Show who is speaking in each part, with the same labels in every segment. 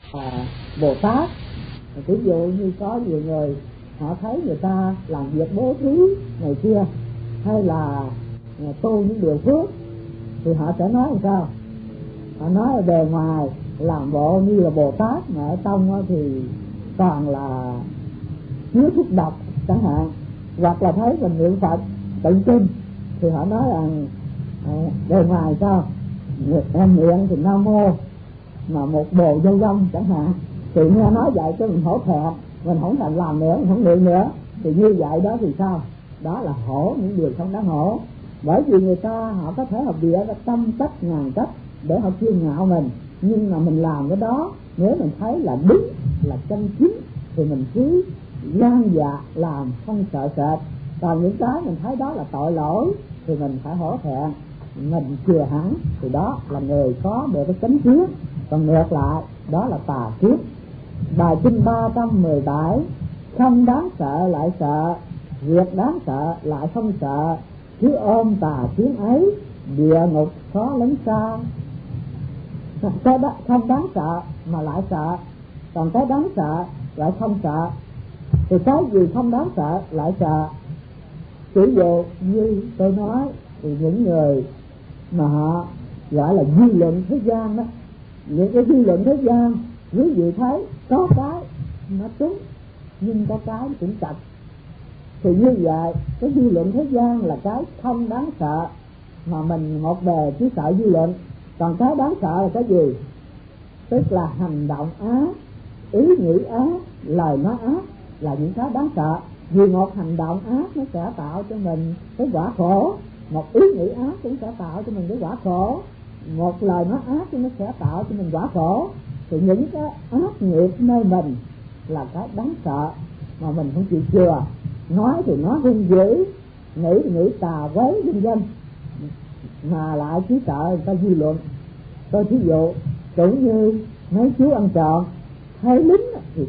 Speaker 1: Bồ Tát. Ví dụ như có nhiều người họ thấy người ta làm việc bố thí này kia, hay là tu những điều phước, thì họ sẽ nói làm sao? Họ nói ở bề ngoài làm bộ như là Bồ Tát, mà ở trong thì toàn là chứa thuốc độc chẳng hạn. Hoặc là thấy mình niệm Phật tụng kinh thì họ nói rằng bề ngoài sao em miệng thì Nam Mô mà một bồ vô vong chẳng hạn. Thì nghe nói vậy cho mình hổ thẹn, mình không thèm làm nữa, mình không niệm nữa. Thì như vậy đó thì sao? Đó là hổ những điều không đáng hổ. Bởi vì người ta họ có thể họ bịa ra trăm cách ngàn cách để họ kiêu ngạo mình, nhưng mà mình làm cái đó nếu mình thấy là đúng, là chân chính thì mình cứ gan dạ làm, không sợ sệt. Còn những cái mình thấy đó là tội lỗi thì mình phải hổ thẹn, mình chừa hẳn, thì đó là người có được cái chánh kiến. Còn ngược lại đó là tà kiến. Bài kinh 317: không đáng sợ lại sợ, việc đáng sợ lại không sợ, cứ ôm tà kiến ấy, địa ngục khó lánh xa. Cái đó không đáng sợ mà lại sợ, còn cái đáng sợ lại không sợ. Thì cái gì không đáng sợ lại sợ? Ví dụ như tôi nói, thì những người mà họ gọi là dư luận thế gian đó, những cái dư luận thế gian quý vị thấy có cái nó trúng nhưng có cái cũng chặt. Thì như vậy cái dư luận thế gian là cái không đáng sợ, mà mình một bề chỉ sợ dư luận. Còn cái đáng sợ là cái gì? Tức là hành động ác, ý nghĩ ác, lời nói ác là những cái đáng sợ. Vì một hành động ác nó sẽ tạo cho mình cái quả khổ, một ý nghĩ ác cũng sẽ tạo cho mình cái quả khổ, một lời nói ác thì nó sẽ tạo cho mình quả khổ. Thì những cái ác nghiệp nơi mình là cái đáng sợ mà mình không chịu chừa. Nói thì nói hung dữ, nghĩ thì nghĩ tà quấy vân vân, mà lại chỉ sợ người ta dư luận. Tôi thí dụ cũng như mấy chú ăn trộm thấy lính thì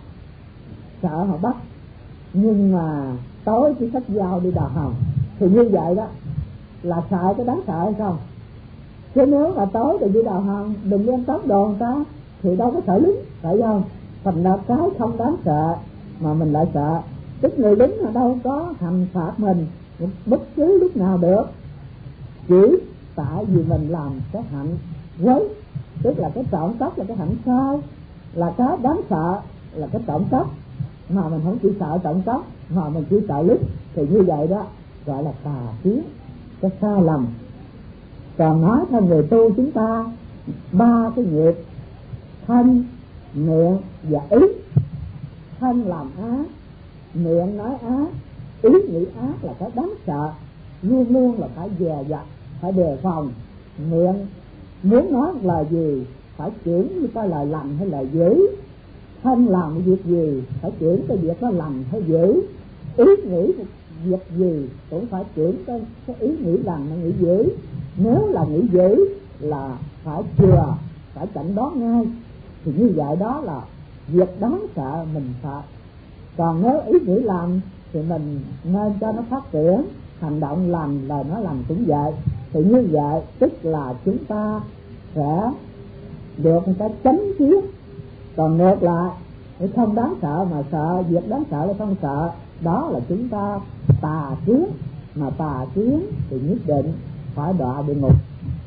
Speaker 1: sợ họ bắt, nhưng mà tối chỉ xách dao đi đào hầm. Thì như vậy đó là sợ cái đáng sợ hay không? Chứ nếu mà tối thì đi đào hầm đừng đem tóm đồ người ta thì đâu có sợ lính, phải không? Thành ra cái không đáng sợ mà mình lại sợ. Tức người lính ở đâu có hành phạt mình bất cứ lúc nào được, chỉ tại vì mình làm cái hạnh quấy, tức là cái trộm cắp là cái hạnh sai, là cái đáng sợ là cái trộm cắp, mà mình không chỉ sợ trộm cắp mà mình chỉ sợ lính. Thì như vậy đó gọi là tà kiến, cái sai lầm. Còn nói theo người tu chúng ta, ba cái nghiệp thân, miệng và ý. Thân làm ác, miệng nói ác, ý nghĩ ác là cái đáng sợ, luôn luôn là phải dè dặt, phải đề phòng. Miệng muốn nói một lời gì phải chuyển như cái lời lành hay lời dữ. Thân làm cái việc gì phải chuyển cái việc nó lành hay dữ. Ý nghĩ việc gì cũng phải chuyển cái ý nghĩ lành hay nghĩ dữ. Nếu là nghĩ dữ là phải chừa, phải chẩn đoán ngay. Thì như vậy đó là việc đáng sợ mình sợ. Còn nếu ý nghĩ lành thì mình nên cho nó phát triển, hành động lành, lời nói lành cũng vậy. Thì như vậy tức là chúng ta sẽ được một cái chánh kiến. Còn ngược lại không đáng sợ mà sợ, việc đáng sợ là không sợ, đó là chúng ta tà kiến. Mà tà kiến thì nhất định phải đọa địa ngục.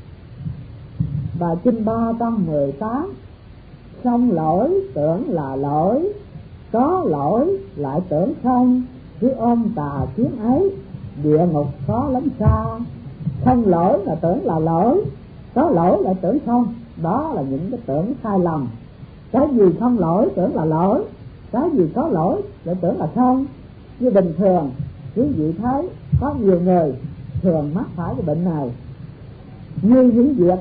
Speaker 1: Bài kinh 318: không lỗi tưởng là lỗi, có lỗi lại tưởng không, cứ ôm tà kiến ấy, địa ngục khó lắm xa. Không lỗi là tưởng là lỗi, có lỗi lại tưởng không, đó là những cái tưởng sai lầm. Cái gì không lỗi tưởng là lỗi, cái gì có lỗi lại tưởng là không. Như bình thường quý vị thấy có nhiều người thường mắc phải cái bệnh này. Như những việc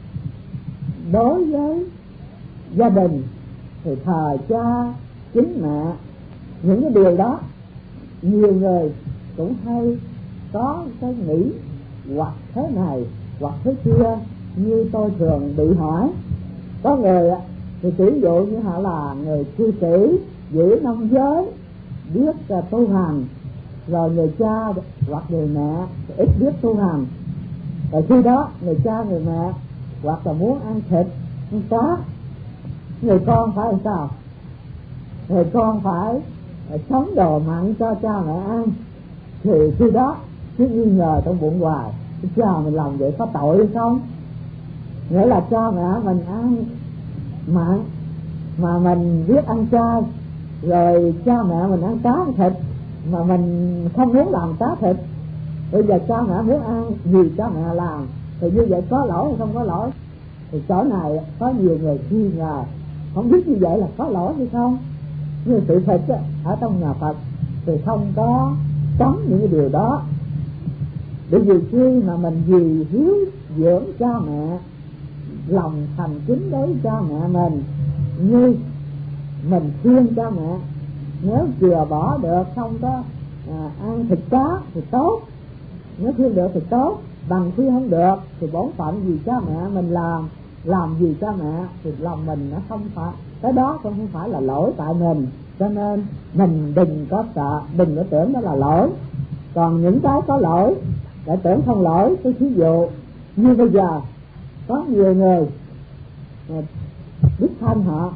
Speaker 1: đối với gia đình thì thờ cha chính mẹ, những cái điều đó nhiều người cũng hay có cái nghĩ hoặc thế này hoặc thế kia. Như tôi thường bị hỏi, có người thì ví dụ như họ là người cư sĩ, giữ nông giới, biết tu hành, rồi người cha hoặc người mẹ ít biết tu hành. Rồi khi đó người cha người mẹ hoặc là muốn ăn thịt, ăn cá, Người con phải làm sao? Người con phải sống đồ mặn cho cha mẹ ăn, thì khi đó cứ nghi ngờ trong bụng hoài, cha mình làm vậy có tội hay không? Nghĩa là cha mẹ mình ăn mặn mà mình biết ăn chay, rồi cha mẹ mình ăn cá ăn thịt mà mình không muốn làm cá thịt, bây giờ cha mẹ muốn ăn gì cha mẹ làm, thì như vậy có lỗi hay không có lỗi? Thì chỗ này có nhiều người nghi ngờ, không biết như vậy là có lỗi hay không. Nhưng sự thật ở trong nhà Phật thì không có cấm những cái điều đó. Bởi vì khi mà mình vì hiếu dưỡng cha mẹ, lòng thành kính đối với cha mẹ mình, như mình khuyên cha mẹ nếu chừa bỏ được không có ăn thịt cá thì tốt, nếu khuyên được thì tốt, bằng khuyên không được thì bổn phận vì cha mẹ mình làm vì cha mẹ thì lòng mình nó không phải, cái đó không phải là lỗi tại mình. Cho nên mình đừng có sợ, đừng có tưởng đó là lỗi. Còn những cái có lỗi để tưởng không lỗi, cái ví dụ như bây giờ có nhiều người đích thân họ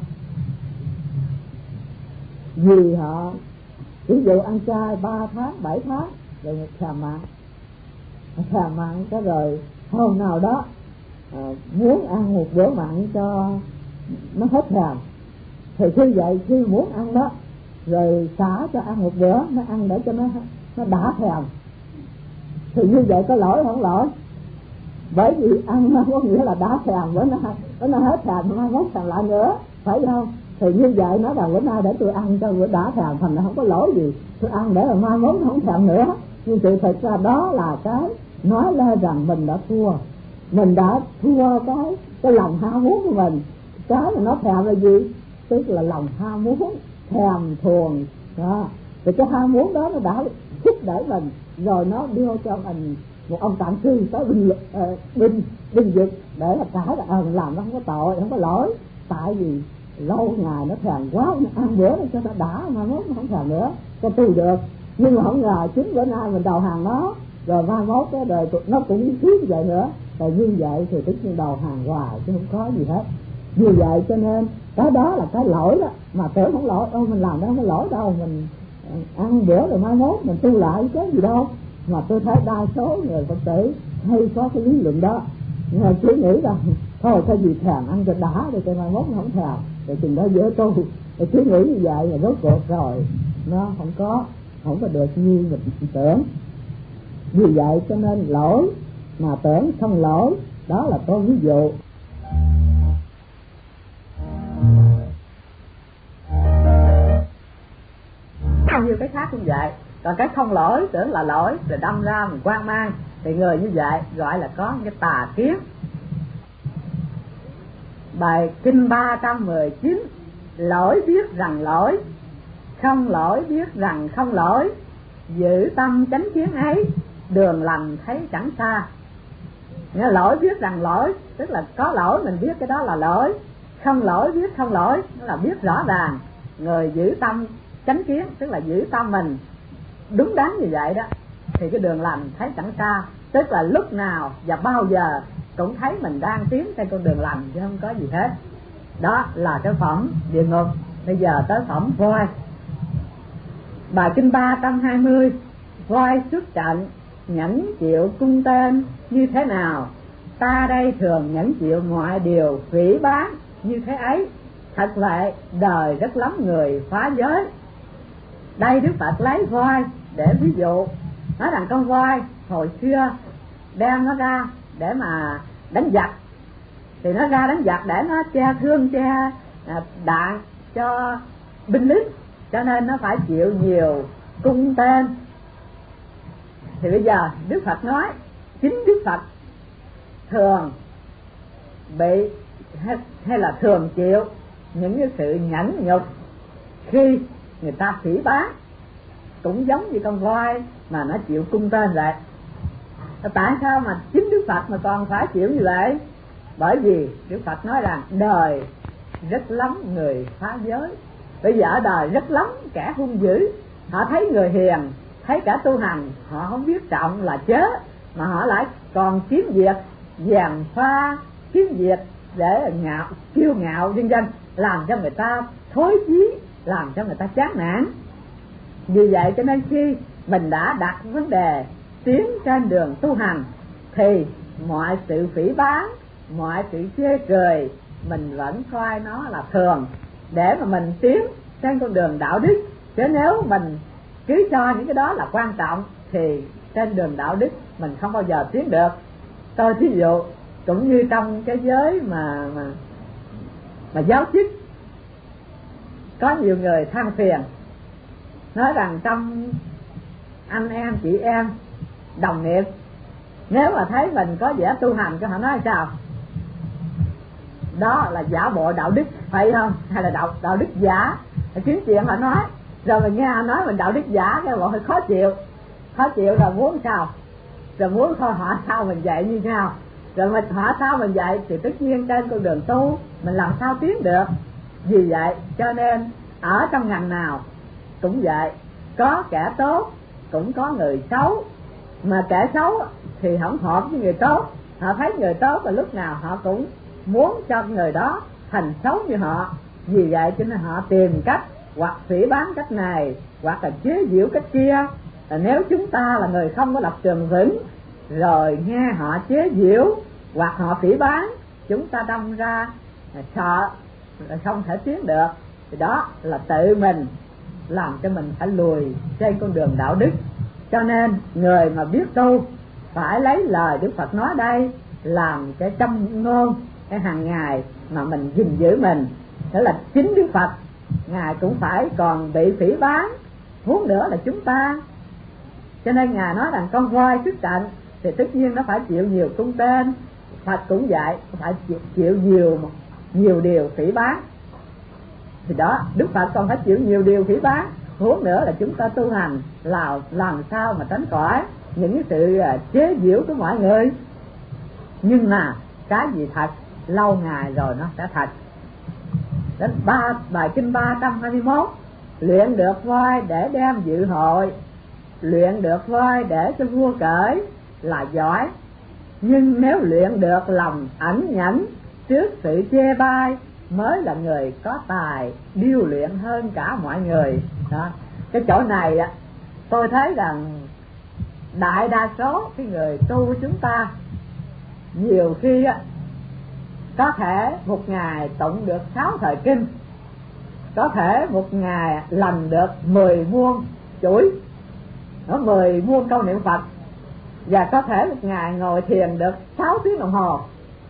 Speaker 1: vì họ ví dụ ăn chay 3 tháng 7 tháng rồi thèm mặn cái rồi hôm nào đó muốn ăn một bữa mặn cho nó hết thèm, thì khi vậy khi muốn ăn đó rồi xả cho ăn một bữa, nó ăn để cho nó đã thèm, thì như vậy có lỗi không lỗi? Bởi vì ăn nó có nghĩa là đã thèm, bữa nó hết thèm nó không thèm lại nữa, phải không? Thì như vậy nó là bữa nay để tôi ăn cho bữa đã thèm, thành nó không có lỗi gì, tôi ăn để mà mai mốt nó không thèm nữa. Nhưng sự thật ra đó là cái nói lên rằng mình đã thua cái lòng ham muốn của mình. Cái mà nó thèm là gì? Tức là lòng ham muốn, thèm thuồng đó. Thì cái ham muốn đó nó đã thúc đẩy mình, rồi nó đưa cho mình một ông tạm sư tới binh vực để là cãi là làm nó không có tội, không có lỗi. Tại vì lâu ngày nó thèm quá, nó ăn bữa nó cho nó đã, mà mốt nó không thèm nữa, cho tu được. Nhưng mà không ngờ chính bữa nay mình đầu hàng nó, rồi mai mốt cái đời nó cũng khiến vậy nữa. Rồi như vậy thì tất nhiên đầu hàng hoài chứ không có gì hết. Như vậy cho nên cái đó là cái lỗi đó, mà tưởng không lỗi, mình làm đó không có lỗi đâu, mình ăn bữa rồi mai mốt mình tu lại cái gì đâu. Mà tôi thấy đa số người Phật tử hay có cái lý luận đó, nhưng mà cứ nghĩ rằng thôi cái gì thèm ăn cho đã rồi cho mai mốt nó không thèm, rồi chừng đó dễ tu. Rồi cứ nghĩ như vậy là rốt cuộc rồi nó không có được như mình tưởng. Vì vậy cho nên lỗi mà tưởng không lỗi, đó là có ví dụ. Bao nhiêu cái khác cũng vậy. Còn cái không lỗi tưởng là lỗi rồi đâm ra mình hoang mang, thì người như vậy gọi là có cái tà kiến. Bài kinh 319: lỗi biết rằng lỗi, không lỗi biết rằng không lỗi, giữ tâm chánh kiến ấy, đường lành thấy chẳng xa. Nghĩa là lỗi biết rằng lỗi, tức là có lỗi mình biết cái đó là lỗi. Không lỗi biết không lỗi, nó là biết rõ ràng. Người giữ tâm chánh kiến, tức là giữ tâm mình đúng đắn như vậy đó, thì cái đường lành thấy chẳng xa. Tức là lúc nào và bao giờ cũng thấy mình đang tiến trên con đường lành chứ không có gì hết. Đó là cái phẩm địa ngục. Bây giờ tới phẩm voi. Bài kinh 320: voi xuất trận nhẫn chịu cung tên như thế nào, ta đây thường nhẫn chịu mọi điều phỉ báng như thế ấy. Thật vậy, đời rất lắm người phá giới. Đây Đức Phật lấy voi để ví dụ, nói rằng con voi hồi xưa đem nó ra để mà đánh giặc, thì nó ra đánh giặc để nó che thương che đạn cho binh lính, cho nên nó phải chịu nhiều cung tên. Thì bây giờ Đức Phật nói chính Đức Phật thường bị hay là thường chịu những cái sự nhẫn nhục khi người ta phỉ báng, cũng giống như con voi mà nó chịu cung tên vậy. Tại sao mà chính Đức Phật mà còn phải chịu như vậy? Bởi vì Đức Phật nói rằng đời rất lắm người phá giới. Bây giờ ở đời rất lắm kẻ hung dữ, họ thấy người hiền, thấy cả tu hành, họ không biết trọng là chớ, mà họ lại còn kiếm việc gièm pha, kiếm việc để kiêu ngạo vân vân. làm cho người ta thối chí, làm cho người ta chán nản. Vì vậy cho nên khi mình đã đặt vấn đề tiến trên đường tu hành thì mọi sự phỉ báng, mọi sự chê cười mình vẫn coi nó là thường để mà mình tiến trên con đường đạo đức. Chứ nếu mình cứ cho những cái đó là quan trọng thì trên đường đạo đức mình không bao giờ tiến được. Tôi thí dụ cũng như trong cái giới mà giáo chức, có nhiều người than phiền nói rằng trong anh em chị em đồng nghiệp, nếu mà thấy mình có vẻ tu hành cho họ nói sao? Đó là giả bộ đạo đức, phải không? Hay là đạo đức giả? Kiếm chuyện họ nói, rồi mình nghe họ nói mình đạo đức giả, cái bộ hơi khó chịu rồi muốn sao? Rồi muốn thôi họ sao mình dạy như nhau, rồi mình họ sao mình dạy thì tất nhiên trên con đường tu mình làm sao tiến được. Vì vậy cho nên ở trong ngành nào cũng vậy, có kẻ tốt cũng có người xấu, mà kẻ xấu thì không hợp với người tốt. Họ thấy người tốt và lúc nào họ cũng muốn cho người đó thành xấu như họ. Vì vậy cho nên họ tìm cách hoặc phỉ báng cách này, hoặc là chế giễu cách kia. Nếu chúng ta là người không có lập trường vững, rồi nghe họ chế giễu hoặc họ phỉ báng, chúng ta đâm ra sợ không thể tiến được, thì đó là tự mình làm cho mình phải lùi trên con đường đạo đức. Cho nên người mà biết tu phải lấy lời Đức Phật nói đây làm cái châm ngôn, cái hàng ngày mà mình gìn giữ mình. Đó là chính Đức Phật Ngài cũng phải còn bị phỉ báng, huống nữa là chúng ta. Cho nên Ngài nói rằng con voi xuất trận thì tất nhiên nó phải chịu nhiều tung tên. Phật cũng vậy, phải chịu nhiều điều phỉ báng. Thì đó, Đức Phật còn phải chịu nhiều điều phỉ báng, huống nữa là chúng ta tu hành làm sao mà tránh khỏi những cái sự chế giễu của mọi người. Nhưng mà cái gì thật lâu ngày rồi nó sẽ thật. Đến bài kinh 321, luyện được voi để đem dự hội, luyện được voi để cho vua cởi là giỏi, nhưng nếu luyện được lòng ẩn nhẫn trước sự chê bai mới là người có tài điêu luyện hơn cả mọi người. Đó. Cái chỗ này tôi thấy rằng đại đa số cái người tu của chúng ta nhiều khi có thể một ngày tụng được 6 thời kinh, có thể một ngày làm được 10 muôn chuỗi, 10 muôn câu niệm Phật, và có thể một ngày ngồi thiền được 6 tiếng đồng hồ.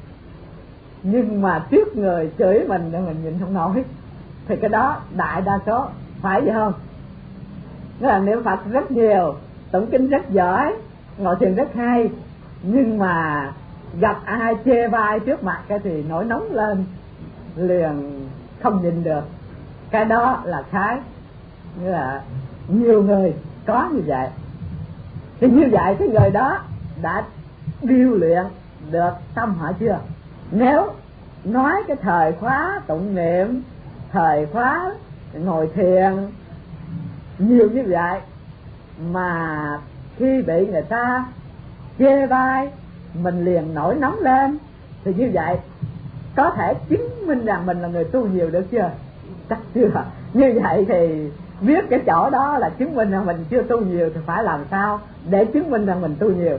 Speaker 1: Nhưng mà trước người chửi mình để mình nhìn không nổi, thì cái đó đại đa số, phải vậy không? Nghĩa là niệm Phật rất nhiều, tụng kinh rất giỏi, ngồi thiền rất hay, nhưng mà gặp ai chê bai trước mặt cái thì nổi nóng lên liền không nhìn được. Cái đó là cái như là nhiều người có như vậy. Thì như vậy cái người đó đã điêu luyện được tâm họ chưa? Nếu nói cái thời khóa tụng niệm, thời khóa ngồi thiền nhiều như vậy mà khi bị người ta chê bai mình liền nổi nóng lên, thì như vậy có thể chứng minh rằng mình là người tu nhiều được chưa? Chắc chưa. Như vậy thì biết cái chỗ đó là chứng minh rằng mình chưa tu nhiều, thì phải làm sao để chứng minh rằng mình tu nhiều?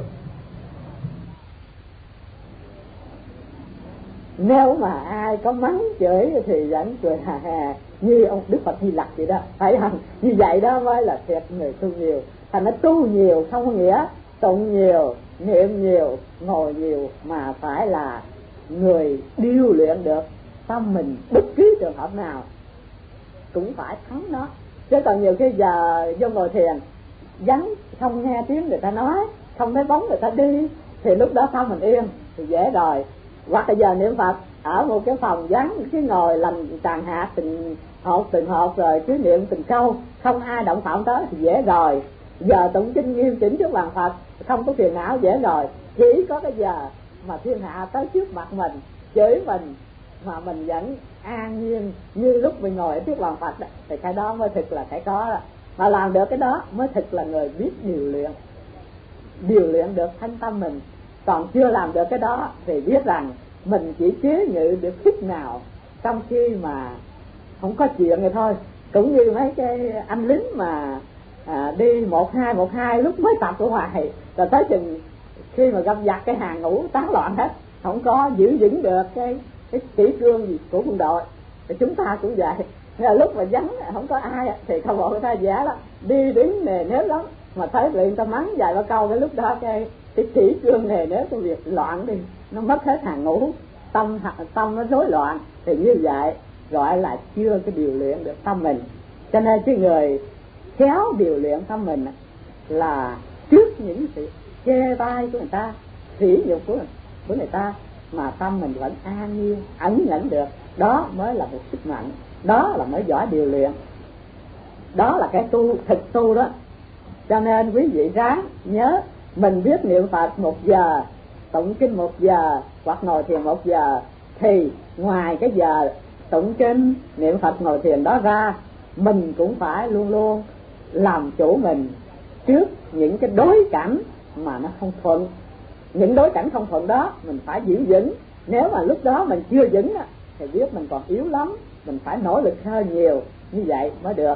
Speaker 1: Nếu mà ai có mắng chửi thì vẫn cười hà hà như ông Đức Phật Di Lặc vậy đó, phải không? Như vậy đó mới là thiệt người tu nhiều. Thành nó tu nhiều không có nghĩa tụng nhiều, niệm nhiều, ngồi nhiều, mà phải là người điêu luyện được tâm mình bất cứ trường hợp nào cũng phải thắng nó. Chứ còn nhiều khi giờ vô ngồi thiền vắng, không nghe tiếng người ta nói, không thấy bóng người ta đi, thì lúc đó sao mình yên thì dễ rồi. Hoặc là giờ niệm Phật ở một cái phòng vắng, cứ ngồi làm tràng hạt từng hộp rồi cứ niệm từng câu, không ai động phạm tới thì dễ rồi. Giờ tụng kinh nghiêm chỉnh trước bàn Phật không có phiền não, dễ rồi. Chỉ có cái giờ mà thiên hạ tới trước mặt mình chửi mình mà mình vẫn an nhiên như lúc mình ngồi ở trước bàn Phật đó, thì cái đó mới thực là cái có đó. Mà làm được cái đó mới thực là người biết điều luyện được thanh tâm mình. Còn chưa làm được cái đó thì biết rằng mình chỉ chế ngự được chút nào trong khi mà không có chuyện rồi thôi. Cũng như mấy cái anh lính mà đi 1-2 lúc mới tập ở ngoài, rồi tới chừng khi mà gặp giặc cái hàng ngũ tán loạn hết, không có giữ vững được cái kỷ cương gì của quân đội. Thì chúng ta cũng vậy, là lúc mà vắng không có ai thì không bộ người ta giả lắm, đi đứng nề nếp lắm, mà thấy người ta mắng vài ba câu, cái lúc đó cái kỷ cương nề nếp của việc loạn đi, nó mất hết hàng ngũ, tâm nó rối loạn. Thì như vậy gọi là chưa cái điều luyện được tâm mình. Cho nên cái người khéo điều luyện tâm mình là trước những sự chê bai của người ta, sỉ nhục của người ta, mà tâm mình vẫn an nhiên ẩn nhẫn được, đó mới là một sức mạnh, đó là mới giỏi điều luyện, đó là cái tu thực tu đó. Cho nên quý vị ráng nhớ, mình biết niệm Phật 1 giờ, tụng kinh 1 giờ hoặc ngồi thiền 1 giờ, thì ngoài cái giờ tụng kinh niệm Phật ngồi thiền đó ra, mình cũng phải luôn luôn làm chủ mình trước những cái đối cảnh mà nó không thuận. Những đối cảnh không thuận đó mình phải giữ vững. Nếu mà lúc đó mình chưa vững thì biết mình còn yếu lắm, mình phải nỗ lực hơn nhiều, như vậy mới được.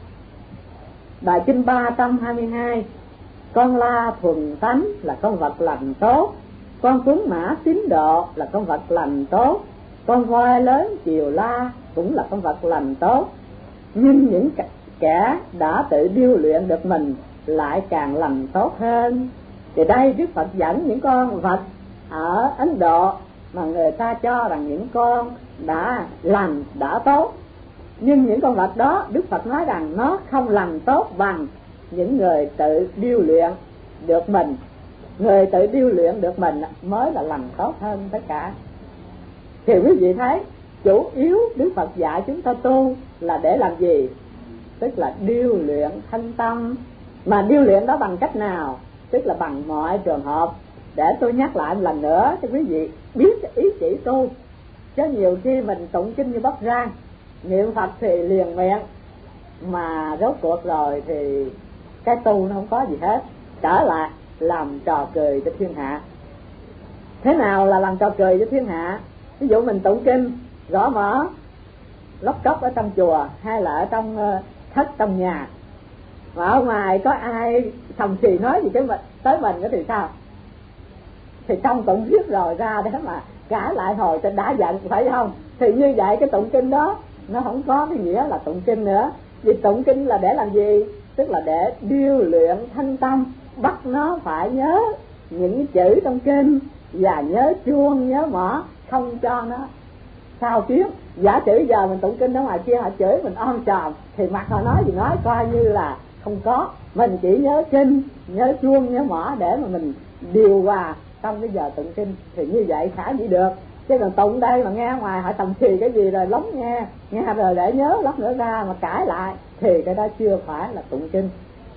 Speaker 1: Bài kinh 322: con la thuần tánh là con vật lành tốt, con tuấn mã tín độ là con vật lành tốt, con voi lớn chiều la cũng là con vật lành tốt. Nhưng những kẻ đã tự điêu luyện được mình lại càng lành tốt hơn. Thì đây Đức Phật dẫn những con vật ở Ấn Độ mà người ta cho rằng những con đã lành, đã tốt, nhưng những con vật đó Đức Phật nói rằng nó không lành tốt bằng những người tự điêu luyện được mình. Người tự điêu luyện được mình mới là lành tốt hơn tất cả. Thì quý vị thấy chủ yếu Đức Phật dạy chúng ta tu là để làm gì? Tức là điêu luyện thân tâm. Mà điêu luyện đó bằng cách nào? Tức là bằng mọi trường hợp. Để tôi nhắc lại một lần nữa cho quý vị biết cái ý chỉ tu. Chứ nhiều khi mình tụng kinh như bắp rang, niệm Phật thì liền miệng, mà rốt cuộc rồi thì cái tu nó không có gì hết, trở lại làm trò cười cho thiên hạ. Thế nào là làm trò cười cho thiên hạ? Ví dụ mình tụng kinh gõ mở lóc cốc ở trong chùa hay là ở trong thất trong nhà, mà ở ngoài có ai sòng xì nói gì tới mình thì sao? Thì trong tụng viết rồi ra để mà cả lại hồi cho đã giận, phải không? Thì như vậy cái tụng kinh đó nó không có cái nghĩa là tụng kinh nữa. Vì tụng kinh là để làm gì? Tức là để điêu luyện thanh tâm, bắt nó phải nhớ những chữ trong kinh và nhớ chuông nhớ mõ, không cho nó sao tiếng. Giả sử giờ mình tụng kinh ở ngoài kia họ chửi mình om sòm thì mặt họ nói gì nói coi như là không có. Mình chỉ nhớ kinh, nhớ chuông nhớ mõ để mà mình điều hòa trong cái giờ tụng kinh, thì như vậy khả dĩ được. Chứ còn tụng đây mà nghe ngoài họ tầm xì cái gì rồi lóng nghe rồi để nhớ lóng nữa ra mà cãi lại thì cái đó chưa phải là tụng kinh.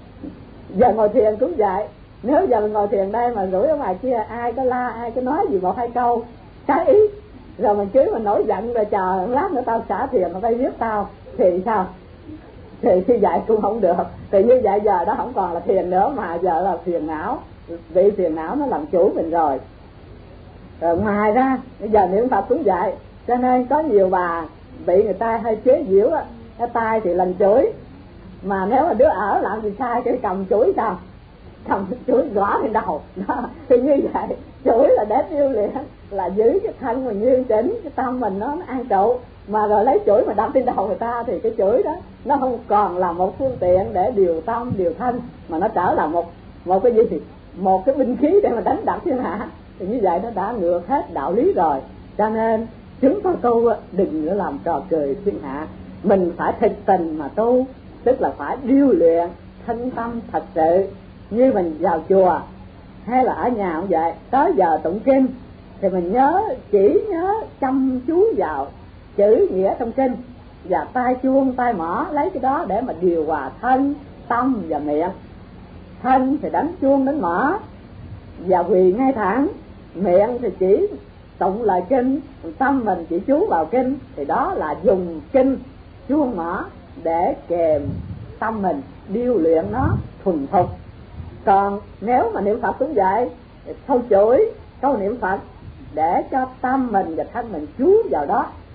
Speaker 1: Giờ ngồi thiền cũng vậy, nếu giờ mình ngồi thiền đây mà rủi ở ngoài kia ai có la ai có nói gì 1-2 câu trái ý, rồi mình chứ mình nổi giận rồi chờ lát nữa tao xả thiền ở đây giết tao thì sao? Thì như vậy cũng không được. Thì như vậy giờ đó không còn là thiền nữa mà giờ là phiền não, bị phiền não nó làm chủ mình rồi. Rồi ngoài ra bây giờ niệm Phật cũng vậy. Cho nên có nhiều bà bị người ta hay chế giễu á, cái tay thì lần chửi, mà nếu mà đứa ở làm gì sai cái cầm chửi sao? Cầm chửi gõ lên đầu đó. Thì như vậy chửi là để điêu luyện, là giữ cái thân mình như chỉnh, cái tâm mình nó an trụ. Mà rồi lấy chửi mà đâm trên đầu người ta thì cái chửi đó nó không còn là một phương tiện để điều tâm điều thân, mà nó trở là một cái gì, một cái binh khí để mà đánh đập thiên hạ. Thì như vậy nó đã ngược hết đạo lý rồi. Cho nên chúng ta tu đừng có làm trò cười thiên hạ, mình phải thực tình mà tu, tức là phải điêu luyện thân tâm thật sự. Như mình vào chùa hay là ở nhà cũng vậy, tới giờ tụng kinh thì mình chỉ nhớ chăm chú vào chữ nghĩa trong kinh, và tay chuông tay mõ lấy cái đó để mà điều hòa thân tâm và miệng. Thân thì đánh chuông đánh mõ và quỳ ngay thẳng, miệng thì chỉ tụng lời kinh, tâm mình chỉ chú vào kinh, thì đó là dùng kinh chuông mõ để kèm tâm mình, điêu luyện nó thuần thục. Còn nếu mà niệm Phật cũng vậy, câu chửi câu niệm Phật để cho tâm mình và thân mình chú vào đó,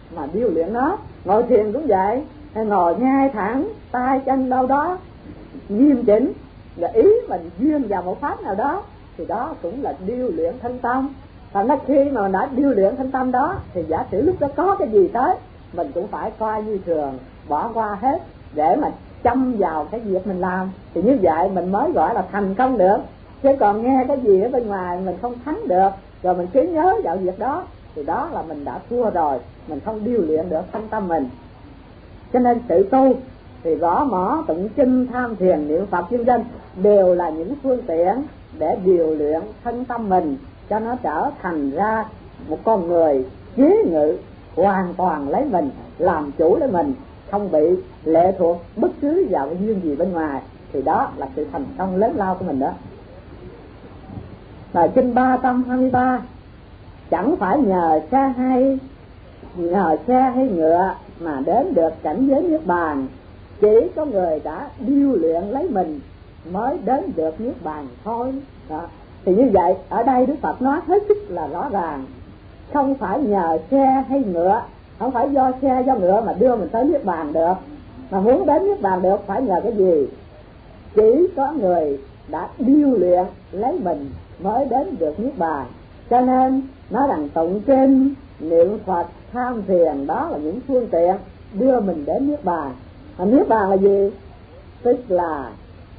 Speaker 1: mà điêu luyện nó. Ngồi thiền cũng vậy, hay ngồi ngay thẳng, tay chân đâu đó nghiêm chỉnh, và ý mình duyên vào một pháp nào đó, thì đó cũng là điêu luyện thân tâm. Thành ra khi mà đã điêu luyện thân tâm đó, thì giả sử lúc đó có cái gì tới, mình cũng phải coi như thường, bỏ qua hết để mà chăm vào cái việc mình làm. Thì như vậy mình mới gọi là thành công được. Chứ còn nghe cái gì ở bên ngoài mình không thắng được, rồi mình cứ nhớ vào việc đó, thì đó là mình đã thua rồi, mình không điêu luyện được thân tâm mình. Cho nên sự tu thì gõ mõ, tụng kinh, tham thiền, niệm Phật vân vân đều là những phương tiện để điều luyện thân tâm mình cho nó trở thành ra một con người chế ngự hoàn toàn lấy mình, làm chủ lấy mình, không bị lệ thuộc bất cứ vào cái duyên gì bên ngoài. Thì đó là sự thành công lớn lao của mình đó. Và kinh 323, chẳng phải nhờ xe hay ngựa mà đến được cảnh giới niết bàn, chỉ có người đã điêu luyện lấy mình mới đến được niết bàn thôi đó. Thì như vậy ở đây Đức Phật nói hết sức là rõ ràng, không phải nhờ xe hay ngựa, không phải do xe do ngựa mà đưa mình tới niết bàn được. Mà muốn đến niết bàn được phải nhờ cái gì? Chỉ có người đã điêu luyện lấy mình mới đến được niết bàn. Cho nên nói rằng tụng kinh, niệm Phật, tham thiền đó là những phương tiện đưa mình đến niết bàn. Mà niết bàn là gì? Tức là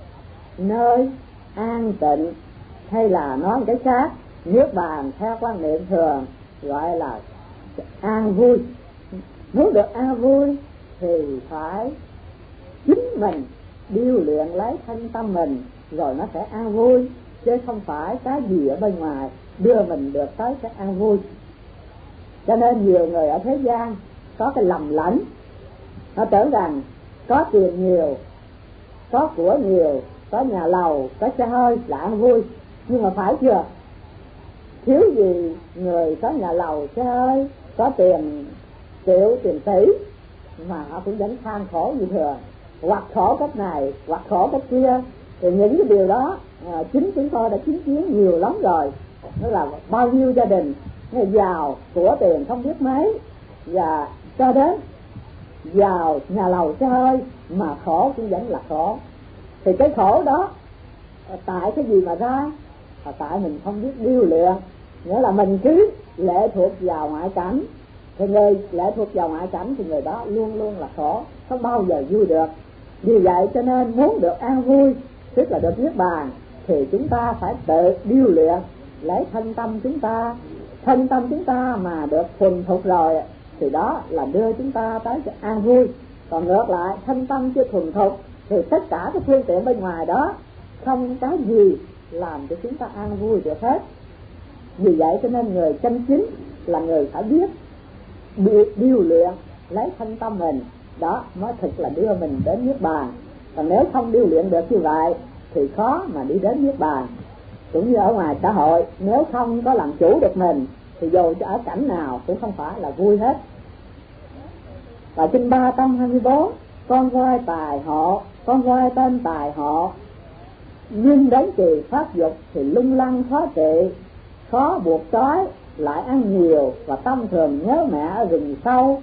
Speaker 1: nơi an tịnh, hay là nói một cái khác, niết bàn theo quan niệm thường gọi là an vui. Muốn được an vui thì phải chính mình điêu luyện lấy thân tâm mình, rồi nó sẽ an vui, chứ không phải cái gì ở bên ngoài đưa mình được tới cái an vui. Cho nên nhiều người ở thế gian có cái lầm lẫn, nó tưởng rằng có tiền nhiều, có của nhiều, có nhà lầu, có xe hơi là an vui. Nhưng mà phải chưa? Thiếu gì người có nhà lầu, xe hơi, có tiền triệu, tiền tỷ mà họ cũng vẫn than khổ như thường, hoặc khổ cách này, hoặc khổ cách kia. Thì những cái điều đó chính chúng tôi đã chứng kiến nhiều lắm rồi. Đó là bao nhiêu gia đình giàu, của tiền không biết mấy, và cho đến giàu, nhà lầu, xe hơi mà khổ cũng vẫn là khổ. Thì cái khổ đó tại cái gì mà ra? Tại mình không biết điêu luyện. Nghĩa là mình cứ lệ thuộc vào ngoại cảnh. Thì người lệ thuộc vào ngoại cảnh thì người đó luôn luôn là khổ, không bao giờ vui được. Vì vậy cho nên muốn được an vui, tức là được niết bàn, thì chúng ta phải tự điêu luyện lấy thân tâm chúng ta. Thân tâm chúng ta mà được thuần thục rồi thì đó là đưa chúng ta tới cái an vui. Còn ngược lại, thân tâm chưa thuần thục thì tất cả các phương tiện bên ngoài đó không có gì làm cho chúng ta an vui được hết. Vì vậy cho nên người chân chính là người phải biết điêu luyện lấy thân tâm mình, đó mới thực là đưa mình đến niết bàn. Còn nếu không điêu luyện được như vậy thì khó mà đi đến niết bàn. Cũng như ở ngoài xã hội, nếu không có làm chủ được mình thì dù cho ở cảnh nào cũng không phải là vui hết. Và kinh 324, con voi tài hộ, con voi tên tài hộ, nhưng đến kỳ phát dục thì lung lăng khó trị, khó buộc trói, lại ăn nhiều và tâm thường nhớ mẹ ở rừng sâu.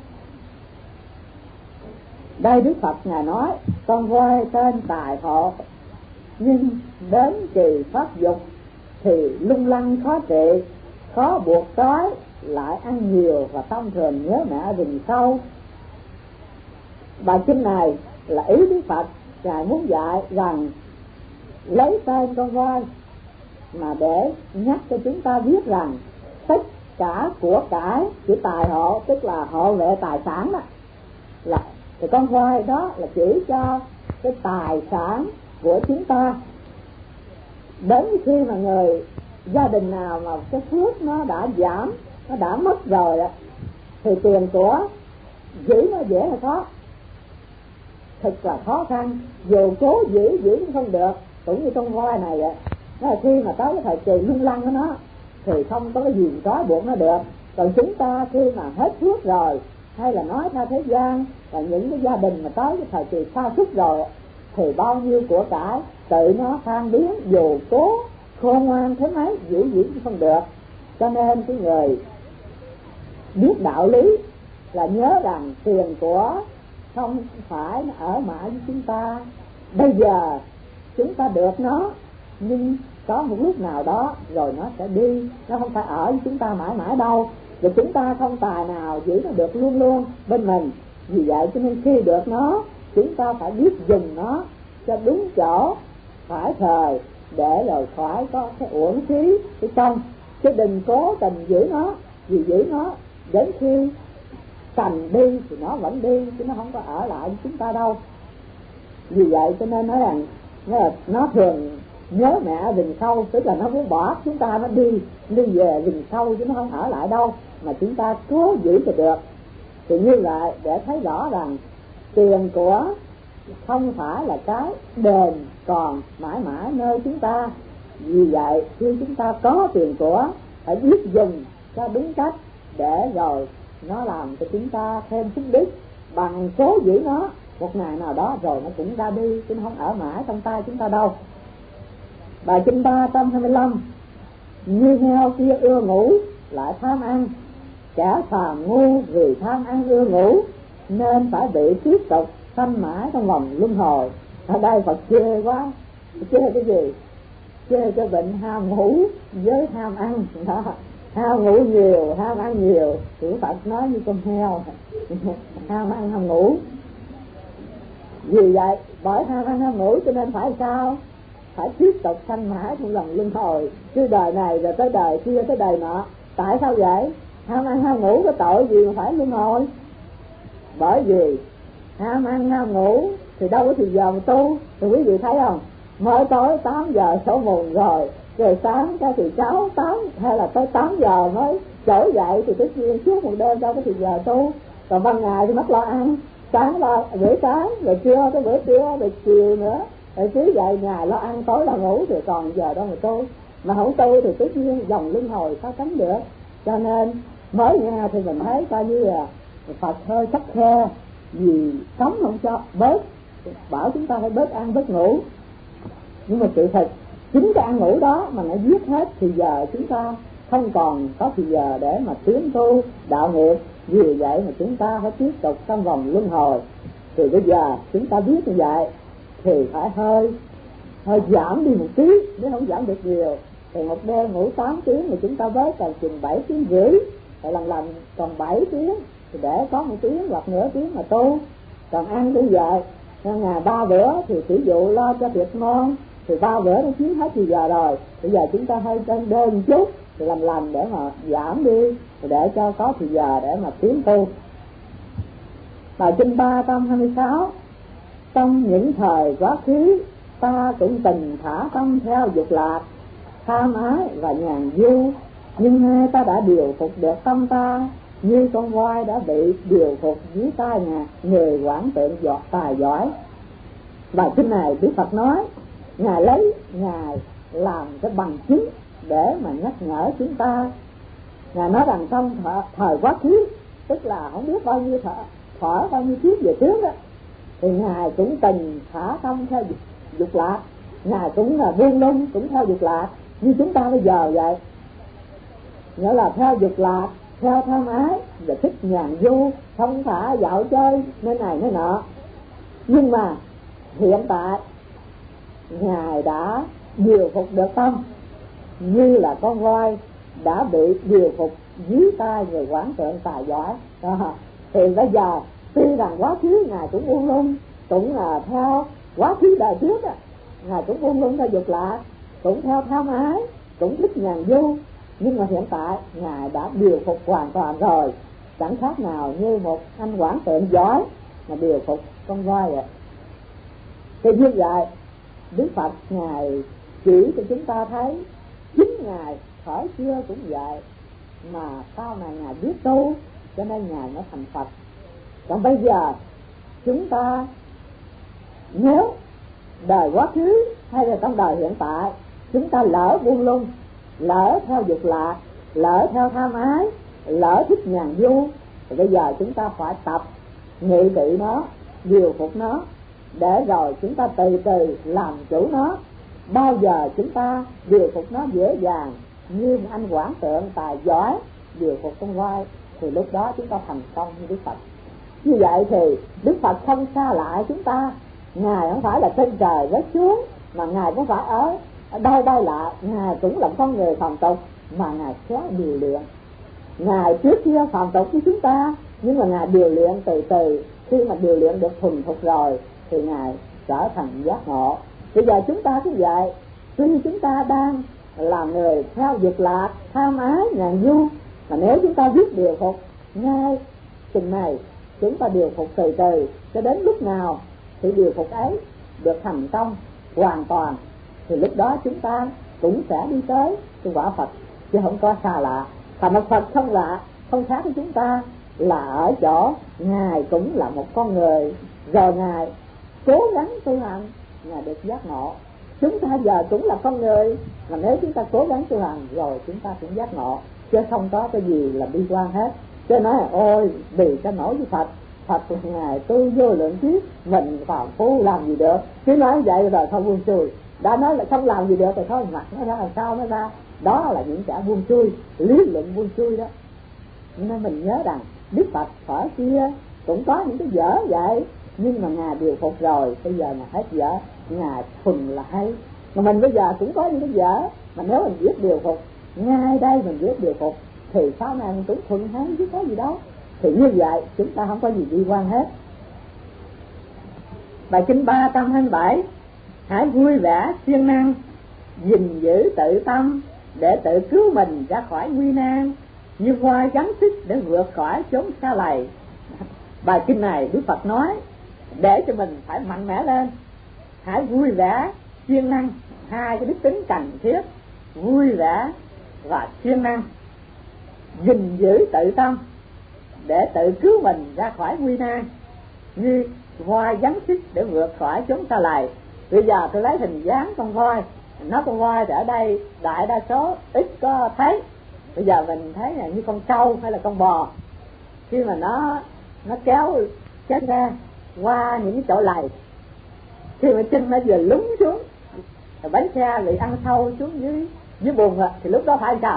Speaker 1: Đây Đức Phật Ngài nói con voi tên tài hộ, nhưng đến kỳ phát dục thì lung lăng khó trị, khó buộc trói, lại ăn nhiều và tâm thường nhớ mẹ ở rừng sâu. Bài kinh này là ý Đức Phật Ngài muốn dạy rằng lấy tên con voi mà để nhắc cho chúng ta biết rằng tất cả của cải của tài hộ, tức là hộ vệ tài sản đó, là thì con voi đó là chỉ cho cái tài sản của chúng ta. Đến khi mà người gia đình nào mà cái phước nó đã giảm, nó đã mất rồi á, thì tiền của giữ nó dễ hay khó? Thật là khó khăn, dù cố giữ cũng không được. Cũng như con voi này á, nó là khi mà tới cái thời kỳ lung lăng của nó thì không có cái gì trói buộc nó được. Còn chúng ta khi mà hết phước rồi, hay là nói theo thế gian là những cái gia đình mà tới cái thời kỳ sa sút rồi, thì bao nhiêu của cải tự nó tan biến, dù cố khôn ngoan thế mấy giữ cũng không được. Cho nên cái người biết đạo lý là nhớ rằng tiền của không phải ở mãi với chúng ta. Bây giờ chúng ta được nó, nhưng có một lúc nào đó rồi nó sẽ đi, nó không phải ở với chúng ta mãi mãi đâu. Và chúng ta không tài nào giữ nó được luôn luôn bên mình. Vì vậy cho nên khi được nó, chúng ta phải biết dùng nó cho đúng chỗ, phải thời, để rồi khỏi có cái uổng phí cái trong, chứ đừng cố tình giữ nó. Vì giữ nó đến khi cần đi thì nó vẫn đi, chứ nó không có ở lại với chúng ta đâu. Vì vậy cho nên nói rằng nó thường nhớ mẹ ở rừng sâu, tức là nó muốn bỏ chúng ta, nó đi về rừng sâu chứ nó không ở lại đâu, mà chúng ta cố giữ cho được. Thì như vậy để thấy rõ rằng tiền của không phải là cái bền còn mãi mãi nơi chúng ta. Vì vậy khi chúng ta có tiền của phải biết dùng cho đúng cách, để rồi nó làm cho chúng ta thêm phúc đức. Bằng cố giữ nó, một ngày nào đó rồi nó cũng ra đi, chứ nó không ở mãi trong tay chúng ta đâu. Bài kinh 325: như heo kia ưa ngủ lại tham ăn, kẻ phàm ngu vì tham ăn ưa ngủ, nên phải bị tiếp tục sanh mãi trong vòng luân hồi. Ở đây Phật chê quá, chê cái gì? Chê cho bệnh ham ngủ với ham ăn đó. Ham ngủ nhiều, ham ăn nhiều, thì Phật nói như con heo ham ăn ham ngủ. Vì vậy bởi ham ăn ham ngủ cho nên phải sao? Phải tiếp tục sanh mãi trong lòng luân hồi, chứ đời này rồi tới đời kia tới đời nọ. Tại sao vậy? Ham ăn ham ngủ có tội gì mà phải luân hồi? Bởi vì ham ăn ham ngủ thì đâu có thời giờ mà tu. Thì quý vị thấy không, mới tối 8 giờ sổ mùng rồi sáng cái thì cháu 8 hay là tới 8 giờ mới trỗi dậy, thì tất nhiên suốt một đêm đâu có thời giờ tu. Còn ban ngày thì mất lo ăn, sáng lo bữa sáng, rồi trưa tới bữa trưa, rồi chiều nữa, rồi cứ vậy ngày lo ăn tối lo ngủ, thì còn giờ đâu mà tu. Mà không tu thì tất nhiên dòng luân hồi sao tránh được. Cho nên mới nghe thì mình thấy coi như là Phật hơi khắt khe, vì sống không cho bớt, bảo chúng ta phải bớt ăn bớt ngủ. Nhưng mà sự thật chính cái ăn ngủ đó mà nó giết hết thì giờ chúng ta không còn có thì giờ để mà tiến tu đạo nghiệp. Vì vậy mà chúng ta phải tiếp tục trong vòng luân hồi. Thì bây giờ chúng ta biết như vậy thì phải hơi giảm đi một tí, nếu không giảm được nhiều. Thì một đêm ngủ 8 tiếng thì chúng ta với còn chừng 7 tiếng rưỡi, phải lần còn 7 tiếng, thì để có 1 tiếng hoặc nửa tiếng mà tu. Còn ăn cũng vậy, ngày 3 bữa thì sử dụ lo cho việc ngon, thì 3 bữa nó chiếm hết thì giờ rồi. Bây giờ chúng ta hơi đơn chút thì làm để mà giảm đi, để cho có thì giờ để mà tiến tu. Bài kinh 326: trong những thời quá khứ ta cũng từng thả tâm theo dục lạc, tham ái và nhàn du, nhưng nay ta đã điều phục được tâm ta, như con voi đã bị điều phục dưới tay người quản tượng tài giỏi. Bài kinh này Đức Phật nói, Ngài làm cái bằng chứng để mà nhắc nhở chúng ta. Ngài nói rằng trong thời quá khứ, tức là không biết bao nhiêu bao nhiêu kiếp về trước đó, thì Ngài cũng từng thả tâm theo dục lạc, Ngài cũng là buông lung cũng theo dục lạc như chúng ta bây giờ vậy. Nghĩa là theo dục lạc, theo tham ái và thích nhàn du, không thả dạo chơi nơi này nơi nọ. Nhưng mà hiện tại Ngài đã điều phục được tâm, như là con voi đã bị điều phục dưới tay người quản tượng tài giỏi. Thì bây giờ tuy rằng quá khứ Ngài cũng buông lung, cũng là theo quá khứ đời trước á, Ngài cũng buông lung theo dục lạc, cũng theo tham ái, cũng thích nhàn du, nhưng mà hiện tại Ngài đã điều phục hoàn toàn rồi, chẳng khác nào như một anh quản tượng giỏi mà điều phục con voi vậy. Thì như vậy Đức Phật Ngài chỉ cho chúng ta thấy chính Ngài khỏi xưa cũng vậy, mà sau này Ngài biết tu cho nên Ngài mới thành Phật. Còn bây giờ chúng ta nếu đời quá khứ hay là trong đời hiện tại chúng ta lỡ buông lung, lỡ theo dục lạc, lỡ theo tham ái, lỡ thích nhàn du, thì bây giờ chúng ta phải tập nghị trị nó, điều phục nó, để rồi chúng ta từ từ làm chủ nó. Bao giờ chúng ta điều phục nó dễ dàng như một anh quản tượng tài giỏi điều phục con voi, thì lúc đó chúng ta thành công như Đức Phật. Như vậy thì Đức Phật không xa lạ chúng ta. Ngài không phải là trên trời rớt xuống, mà Ngài cũng phải ở đâu đây lạ. Ngài cũng là con người phàm tục, mà Ngài khéo điều luyện. Ngài trước kia phàm tục với chúng ta, nhưng mà Ngài điều luyện từ từ. Khi mà điều luyện được thuần thục rồi thì Ngài trở thành giác ngộ. Bây giờ chúng ta cũng vậy. Tuy chúng ta đang là người theo dục lạc, tham ái, nhàn du, mà nếu chúng ta biết điều phục ngay chừng này, chúng ta điều phục từ từ cho đến lúc nào thì điều phục ấy được thành công hoàn toàn, thì lúc đó chúng ta cũng sẽ đi tới cái quả Phật, chứ không có xa lạ. Và một Phật không lạ, không khác với chúng ta là ở chỗ Ngài cũng là một con người, rồi Ngài cố gắng tu hành, Ngài được giác ngộ. Chúng ta giờ cũng là con người, mà nếu chúng ta cố gắng tu hành rồi chúng ta cũng giác ngộ, chứ không có cái gì là bi quan hết. Chứ nói ôi vì cái nổi với Phật, Phật là Ngài tu vô lượng kiếp, mình vào phu làm gì được. Chứ nói vậy rồi thôi buông xuôi. Đã nói là không làm gì được thì thôi mặt nó ra làm sao nó ra. Đó là những kẻ buông xuôi, lý luận buông xuôi đó. Nên mình nhớ rằng Đức Phật ở kia cũng có những cái dở vậy, nhưng mà Ngài điều phục rồi, bây giờ Ngài hết dở, Ngài thuần là hay. Mà mình bây giờ cũng có những cái dở, mà nếu mình biết điều phục, ngay đây mình biết điều phục, thì sau này mình cũng thuần hay chứ có gì đâu. Thì như vậy chúng ta không có gì bi quan hết. Bài kinh 327: hãy vui vẻ siêng năng, gìn giữ tự tâm, để tự cứu mình ra khỏi nguy nan, như voi gắng sức để vượt khỏi chốn xa lầy. Bài kinh này Đức Phật nói để cho mình phải mạnh mẽ lên. Hãy vui vẻ siêng năng, hai cái đức tính cần thiết, vui vẻ và siêng năng. Gìn giữ tự tâm, để tự cứu mình ra khỏi nguy nan, như voi gắng sức để vượt khỏi chốn xa lầy. Bây giờ tôi lấy hình dáng con voi, nó con voi ở đây đại đa số ít có thấy. Bây giờ mình thấy là như con trâu hay là con bò, khi mà nó kéo chết ra qua những chỗ lầy, khi mà chân nó vừa lún xuống, rồi bánh xe bị ăn sâu xuống dưới bùn rồi, thì lúc đó phải sao?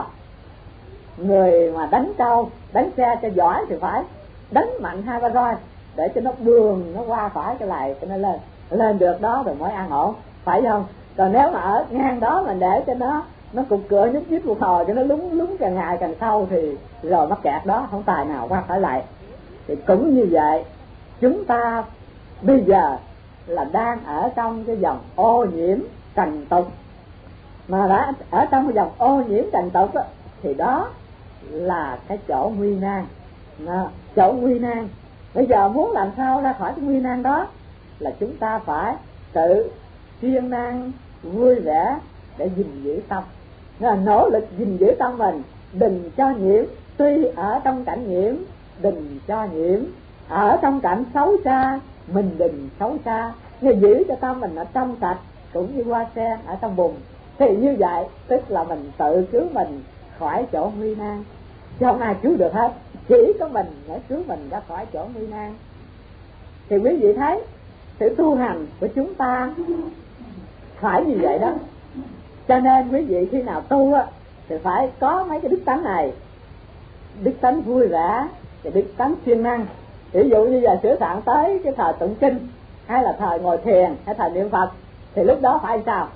Speaker 1: Người mà đánh trâu, đánh xe cho giỏi thì phải đánh mạnh 2-3 roi để cho nó bường nó qua khỏi cái lầy, cho nó lên được đó rồi mới an ổn, phải không? Còn nếu mà ở ngang đó mình để cho nó cục cửa nhúc nhích một hồi cho nó lún càng ngày càng sâu thì rồi mắc kẹt đó, không tài nào qua khỏi lại. Thì cũng như vậy, chúng ta bây giờ là đang ở trong cái dòng ô nhiễm trần tục, mà đã ở trong cái dòng ô nhiễm trần tục đó, thì đó là cái chỗ nguy nan. Chỗ nguy nan bây giờ muốn làm sao ra khỏi cái nguy nan đó là chúng ta phải tự siêng năng vui vẻ để gìn giữ tâm, nỗ lực gìn giữ tâm mình, đừng cho nhiễm. Tuy ở trong cảnh nhiễm đừng cho nhiễm, ở trong cảnh xấu xa mình đừng xấu xa, nhưng giữ cho tâm mình ở trong sạch, cũng như hoa sen ở trong bùn. Thì như vậy tức là mình tự cứu mình khỏi chỗ nguy nan, chứ không ai cứu được hết, chỉ có mình để cứu mình ra khỏi chỗ nguy nan. Thì quý vị thấy sự tu hành của chúng ta phải như vậy đó. Cho nên quý vị khi nào tu á thì phải có mấy cái đức tánh này: đức tánh vui vẻ, thì đức tánh siêng năng. Ví dụ như giờ sửa soạn tới cái thời tụng kinh, hay là thời ngồi thiền, hay thời niệm Phật, thì lúc đó phải sao?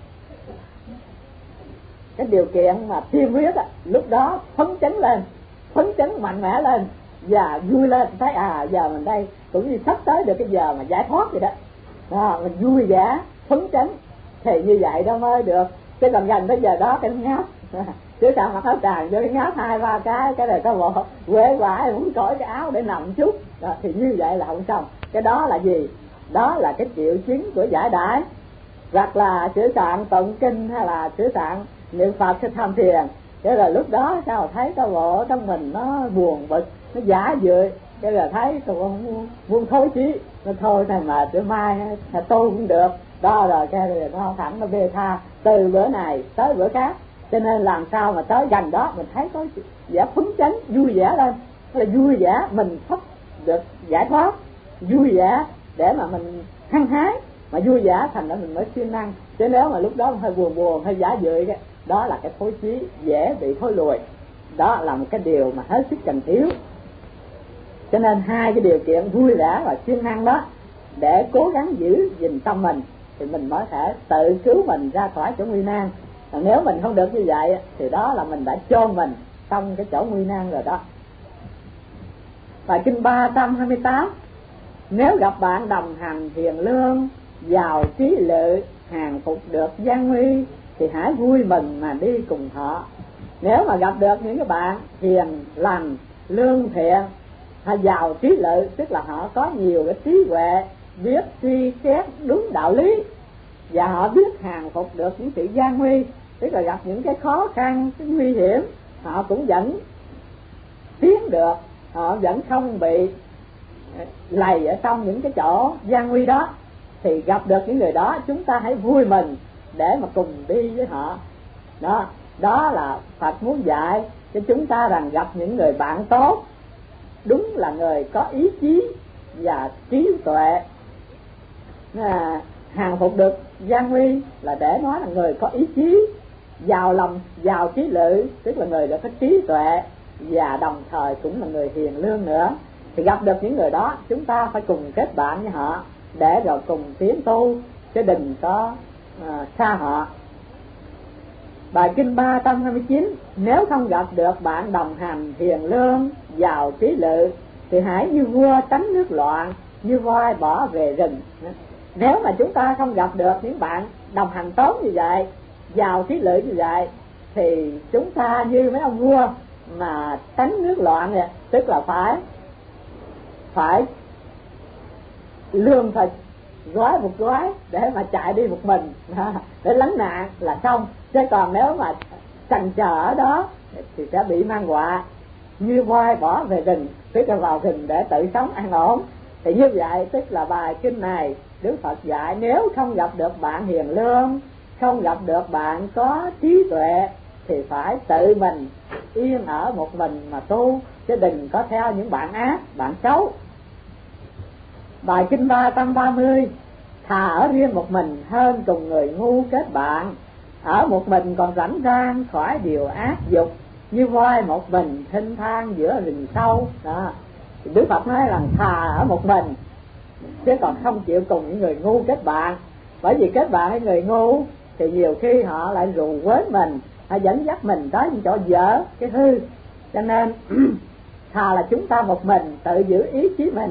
Speaker 1: Cái điều kiện mà tiên quyết á, lúc đó phấn chấn lên, phấn chấn mạnh mẽ lên và vui lên, thấy giờ mình đây cũng như sắp tới được cái giờ mà giải thoát vậy đó. Mình vui vẻ phấn chấn thì như vậy đó mới được. Chứ còn gần tới giờ đó cái ngáp chứ sao mặc áo tràng vô cái ngáp 2-3 cái này có bộ quê quả muốn cởi cái áo để nằm chút đó, thì như vậy là không xong. Cái đó là gì? Đó là cái triệu chứng của giải đãi. Hoặc là sửa soạn tụng kinh, hay là sửa soạn niệm Phật sẽ tham thiền, thế là lúc đó sao thấy cái bộ trong mình nó buồn bực, nó giả dười, cái là thấy tôi buông thối chí, nó thôi này mà bữa mai tôi cũng được đó, rồi cái này nó thẳng nó bê tha từ bữa này tới bữa khác. Cho nên làm sao mà tới gần đó mình thấy có vẻ phấn chấn vui vẻ lên, là vui vẻ mình sắp được giải thoát, vui vẻ để mà mình hăng hái, mà vui vẻ thành ra mình mới siêng năng. Chứ nếu mà lúc đó hơi buồn hơi giả dười, cái đó là cái thối chí dễ bị thối lùi. Đó là một cái điều mà hết sức cần thiếu. Cho nên hai cái điều kiện vui vẻ và siêng năng đó, để cố gắng giữ gìn tâm mình thì mình mới thể tự cứu mình ra khỏi chỗ nguy nan. Còn nếu mình không được như vậy thì đó là mình đã chôn mình trong cái chỗ nguy nan rồi đó. Bài kinh 328: nếu gặp bạn đồng hành hiền lương, giàu trí lự, hàng phục được gian nguy, thì hãy vui mừng mà đi cùng họ. Nếu mà gặp được những cái bạn hiền lành, lương thiện, hay giàu trí lự, tức là họ có nhiều cái trí huệ, biết suy xét đúng đạo lý, và họ biết hàng phục được những sự gian nguy, tức là gặp những cái khó khăn, cái nguy hiểm, họ cũng vẫn tiến được, họ vẫn không bị lầy ở trong những cái chỗ gian nguy đó. Thì gặp được những người đó, chúng ta hãy vui mừng để mà cùng đi với họ. Đó là Phật muốn dạy cho chúng ta rằng gặp những người bạn tốt, đúng là người có ý chí và trí tuệ, hàng phục được gian nguy là để nói là người có ý chí, giàu lòng, giàu trí lự, tức là người đã có trí tuệ, và đồng thời cũng là người hiền lương nữa. Thì gặp được những người đó, chúng ta phải cùng kết bạn với họ để rồi cùng tiến tu, chứ đừng có xa họ. Bài kinh 329: nếu không gặp được bạn đồng hành hiền lương, giàu trí lự, thì hãy như vua tránh nước loạn, như voi bỏ về rừng. Nếu mà chúng ta không gặp được những bạn đồng hành tốt như vậy, giàu trí lự như vậy, thì chúng ta như mấy ông vua mà tránh nước loạn này, tức là phải lương thịt gói một gói để mà chạy đi một mình để lánh nạn là xong. Chứ còn nếu mà chần chờ ở đó thì sẽ bị mang họa. Như voi bỏ về rừng, tức là vào rừng để tự sống an ổn. Thì như vậy tức là bài kinh này Đức Phật dạy nếu không gặp được bạn hiền lương, không gặp được bạn có trí tuệ, thì phải tự mình yên ở một mình mà tu, chứ đừng có theo những bạn ác, bạn xấu. Bài kinh 330: thà ở riêng một mình hơn cùng người ngu kết bạn, ở một mình còn rảnh rang khỏi điều ác dục, như voi một mình thênh thang giữa rừng sâu. Đó. Đức Phật nói rằng thà ở một mình, chứ còn không chịu cùng những người ngu kết bạn. Bởi vì kết bạn với người ngu thì nhiều khi họ lại rù quến mình, hay dẫn dắt mình tới những chỗ dở, cái hư. Cho nên thà là chúng ta một mình tự giữ ý chí mình,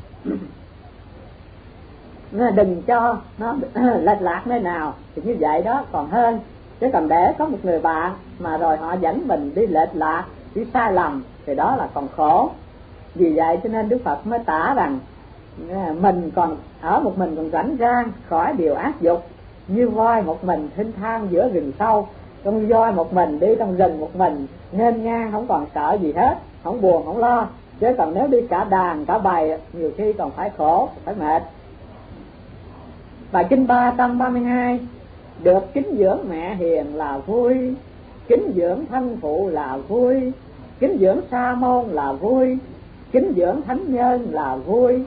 Speaker 1: đừng cho nó lệch lạc nơi nào, thì như vậy đó còn hơn. Chứ còn để có một người bạn mà rồi họ dẫn mình đi lệch lạc, đi sai lầm, thì đó là còn khổ. Vì vậy cho nên Đức Phật mới tả rằng mình còn ở một mình còn rảnh rang khỏi điều ác dục, như voi một mình thênh thang giữa rừng sâu. Con voi một mình đi trong rừng một mình nghênh ngang, không còn sợ gì hết, không buồn không lo. Chứ còn nếu đi cả đàn cả bầy, nhiều khi còn phải khổ, phải mệt. Bài kinh 332: được kính dưỡng mẹ hiền là vui, kính dưỡng thân phụ là vui, kính dưỡng sa môn là vui, kính dưỡng thánh nhân là vui.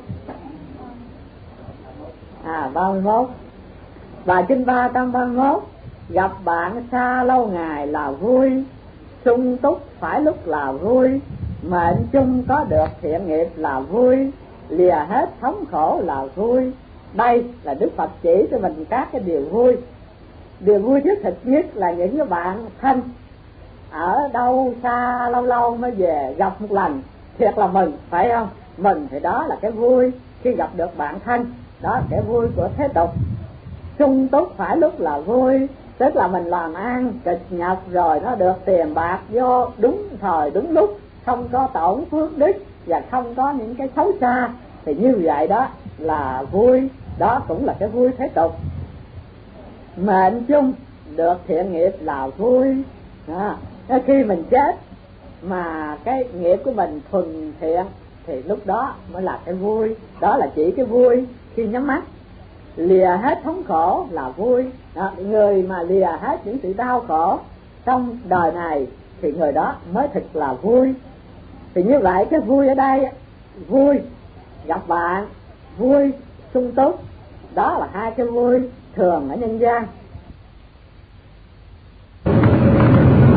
Speaker 1: 31. Bài kinh 331: gặp bạn xa lâu ngày là vui, sung túc phải lúc là vui, mệnh chung có được thiện nghiệp là vui, lìa hết thống khổ là vui. Đây là Đức Phật chỉ cho mình các cái điều vui. Điều vui thiết thực nhất là những cái bạn thân ở đâu xa lâu lâu mới về gặp một lần, thiệt là mừng, phải không? Mừng thì đó là cái vui khi gặp được bạn thân, đó là cái vui của thế tục. Sung túc phải lúc là vui, tức là mình làm ăn kịch nhọc rồi nó được tiền bạc vô đúng thời đúng lúc, không có tổn phước đức và không có những cái xấu xa, thì như vậy đó là vui. Đó cũng là cái vui thế tục. Mệnh chung được thiện nghiệp là vui. Khi mình chết mà cái nghiệp của mình thuần thiện thì lúc đó mới là cái vui. Đó là chỉ cái vui khi nhắm mắt. Lìa hết thống khổ là vui. Người mà lìa hết những sự đau khổ trong đời này thì người đó mới thực là vui. Thì như vậy cái vui ở đây, vui gặp bạn, vui sung túc, đó là hai cái vui thường ở nhân gian.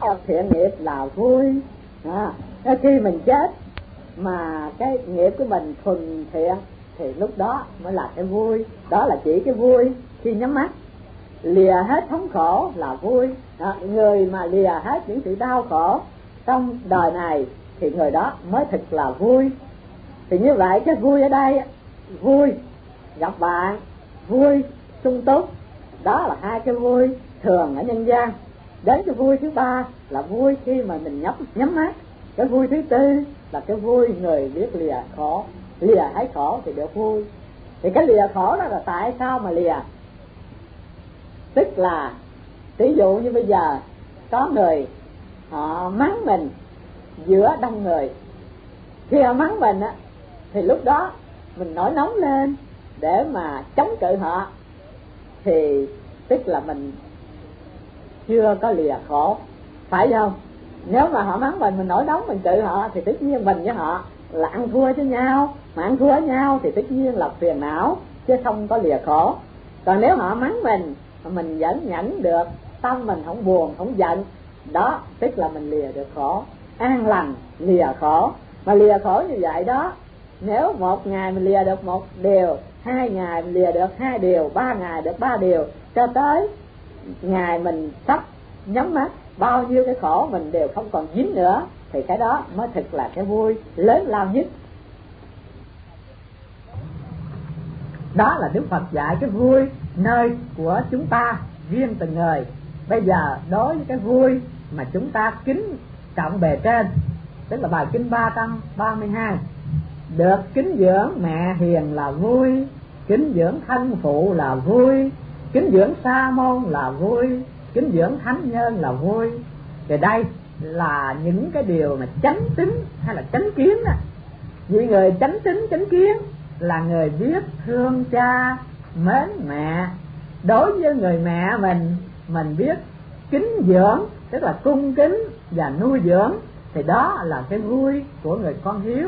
Speaker 1: thiện nghiệp là vui. Khi mình chết mà cái nghiệp của mình thuần thiện thì lúc đó mới là cái vui. Đó là chỉ cái vui khi nhắm mắt. Lìa hết thống khổ là vui. Người mà lìa hết những sự đau khổ trong đời này thì người đó mới thực là vui. Thì như vậy cái vui ở đây, vui gặp bạn, vui sung túc, đó là hai cái vui thường ở nhân gian. Đến cái vui thứ ba là vui khi mà mình nhắm mắt. Cái vui thứ tư là cái vui người biết lìa khổ, lìa hết khổ thì được vui. Thì cái lìa khổ đó là tại sao mà lìa? Tức là ví dụ như bây giờ có người họ mắng mình giữa đông người, khi họ mắng mình á thì lúc đó mình nổi nóng lên để mà chống cự họ thì tức là mình chưa có lìa khổ, phải không? Nếu mà họ mắng mình nổi nóng mình cự họ thì tất nhiên mình với họ là ăn thua với nhau, mà ăn thua với nhau thì tất nhiên là phiền não chứ không có lìa khổ. Còn nếu họ mắng mình mà mình vẫn nhẫn được, tâm mình không buồn không giận, đó tức là mình lìa được khổ, an lành lìa khổ. Mà lìa khổ như vậy đó, nếu một ngày mình lìa được một điều, 2 ngày mình lìa được 2 điều, 3 ngày được 3 điều, cho tới ngày mình sắp nhắm mắt, bao nhiêu cái khổ mình đều không còn dính nữa, thì cái đó mới thực là cái vui lớn lao nhất. Đó là Đức Phật dạy cái vui nơi của chúng ta riêng từng người. Bây giờ đối với cái vui mà chúng ta kính trọng bề trên, tức là bài kinh 332, được kính dưỡng mẹ hiền là vui, kính dưỡng thân phụ là vui, kính dưỡng sa môn là vui, kính dưỡng thánh nhân là vui. Thì đây là những cái điều mà chánh tính hay là chánh kiến đó. Vì người chánh tính chánh kiến là người biết thương cha mến mẹ. Đối với người mẹ mình biết kính dưỡng, tức là cung kính và nuôi dưỡng, thì đó là cái vui của người con hiếu.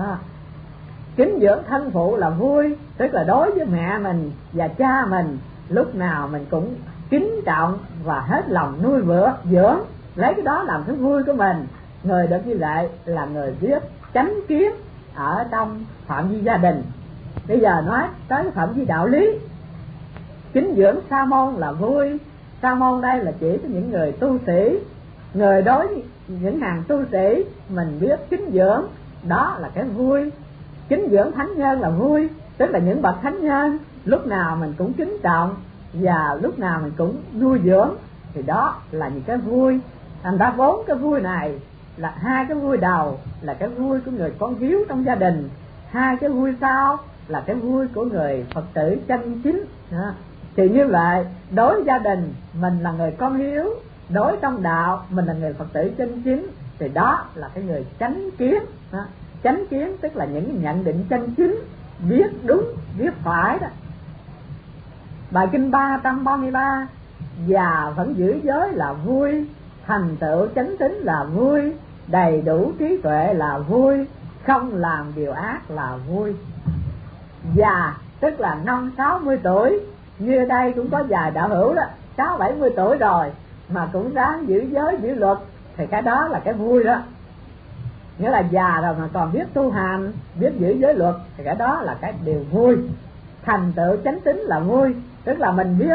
Speaker 1: Kính dưỡng thân phụ là vui, tức là đối với mẹ mình và cha mình lúc nào mình cũng kính trọng và hết lòng nuôi dưỡng, lấy cái đó làm cái vui của mình. Người được như vậy là người biết chánh kiến ở trong phạm vi gia đình. Bây giờ nói tới phạm vi đạo lý, kính dưỡng sa môn là vui. Sa môn đây là chỉ cho những người tu sĩ. Người đối với những hàng tu sĩ mình biết kính dưỡng, đó là cái vui. Kính dưỡng thánh nhân là vui, tức là những bậc thánh nhân lúc nào mình cũng kính trọng và lúc nào mình cũng nuôi dưỡng, thì đó là những cái vui. Thành ra vốn cái vui này là hai cái vui đầu là cái vui của người con hiếu trong gia đình, hai cái vui sau là cái vui của người Phật tử chân chính. Thì như vậy đối với gia đình mình là người con hiếu, đối trong đạo mình là người Phật tử chân chính, thì đó là cái người chánh kiến. Chánh kiến tức là những nhận định chân chính, biết đúng biết phải đó. Bài kinh 333, và vẫn giữ giới là vui, thành tựu chánh tín là vui, đầy đủ trí tuệ là vui, không làm điều ác là vui. Già tức là non 60 tuổi, như ở đây cũng có vài đạo hữu đó 60-70 tuổi rồi mà cũng dám giữ giới giữ luật, thì cái đó là cái vui đó. Nghĩa là già rồi mà còn biết tu hành, biết giữ giới luật, thì cái đó là cái điều vui. Thành tựu chánh tín là vui, tức là mình biết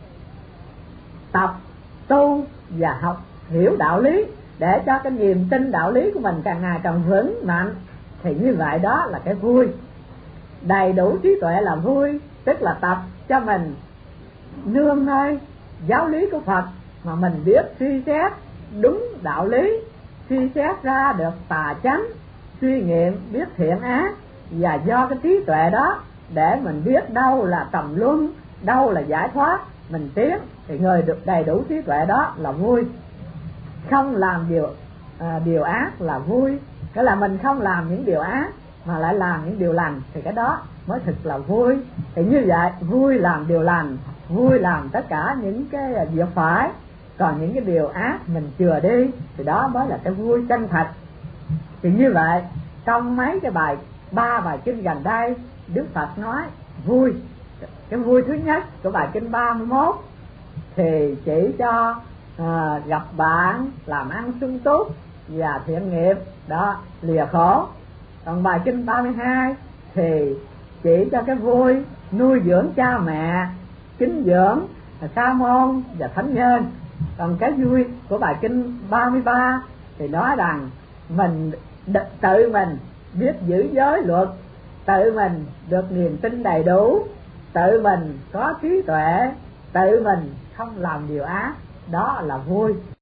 Speaker 1: tập tu và học hiểu đạo lý để cho cái niềm tin đạo lý của mình càng ngày càng vững mạnh, thì như vậy đó là cái vui. Đầy đủ trí tuệ là vui, tức là tập cho mình nương nơi giáo lý của Phật mà mình biết suy xét đúng đạo lý, suy xét ra được tà chánh, suy nghiệm biết thiện ác, và do cái trí tuệ đó để mình biết đâu là tầm luân, đâu là giải thoát, mình tiến, thì người được đầy đủ trí tuệ đó là vui. Không làm điều ác là vui, cái là mình không làm những điều ác mà lại làm những điều lành, thì cái đó mới thực là vui. Thì như vậy vui làm điều lành, vui làm tất cả những cái việc phải, còn những cái điều ác mình chừa đi, thì đó mới là cái vui chân thật. Thì như vậy trong mấy cái ba bài kinh gần đây, Đức Phật nói vui. Cái vui thứ nhất của bài kinh 31 thì chỉ cho gặp bạn, làm ăn sung túc và thiện nghiệp đó, lìa khổ. Còn bài kinh 32 thì chỉ cho cái vui nuôi dưỡng cha mẹ, kính dưỡng sa môn và thánh nhân. Còn cái vui của bài kinh 33 thì nói rằng mình tự mình biết giữ giới luật, tự mình được niềm tin đầy đủ, tự mình có trí tuệ, tự mình không làm điều ác, đó là vui.